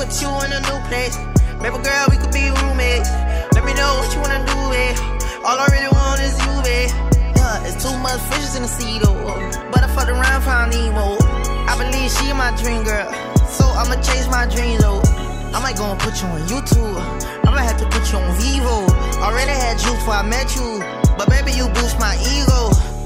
with you in a new place. Baby girl, we could be roommates. Let me know what you wanna do, babe. All I really want is you, babe. Yeah, it's too much fishes in the sea, though. But I fucked around, found Nemo. I believe she my dream girl, so I'ma chase my dreams, though. I might go and put you on YouTube. I might have to put you on Vivo. Already had you before I met you, but baby, you boost my ego.